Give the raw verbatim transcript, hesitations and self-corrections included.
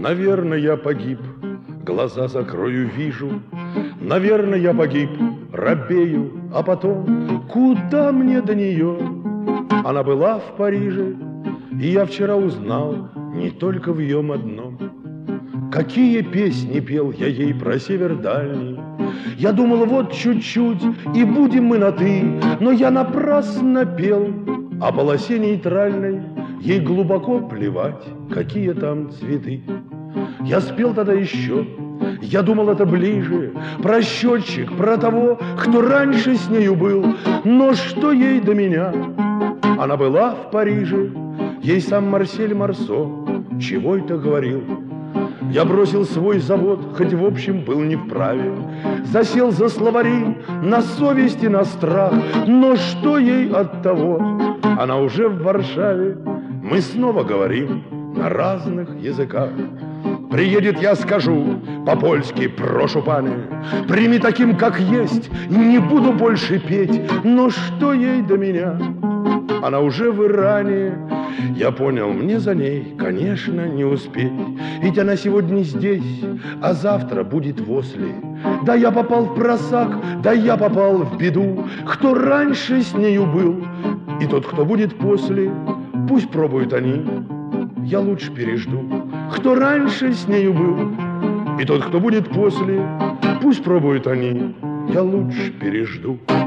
Наверное, я погиб, глаза закрою, вижу. Наверное, я погиб, робею, а потом куда мне до нее? Она была в Париже, и я вчера узнал не только в ее одном. Какие песни пел я ей про север дальний. Я думал, вот чуть-чуть, и будем мы на «ты», но я напрасно пел. О полосе нейтральной ей глубоко плевать, какие там цветы. Я спел тогда еще, я думал, это ближе, про счетчик, про того, кто раньше с нею был. Но что ей до меня? Она была в Париже, ей сам Марсель Марсо чего это говорил. Я бросил свой завод, хоть в общем был не вправе, засел за словари, на совесть и на страх. Но что ей от того? Она уже в Варшаве, мы снова говорим на разных языках. Приедет, я скажу по-польски: прошу, пане, прими таким, как есть, не буду больше петь. Но что ей до меня? Она уже в Иране. Я понял, мне за ней, конечно, не успеть. Ведь она сегодня здесь, а завтра будет возле. Да я попал в просак, да я попал в беду. Кто раньше с нею был, и тот, кто будет после, пусть пробуют они, я лучше пережду. Кто раньше с нею был, и тот, кто будет после, пусть пробуют они, я лучше пережду.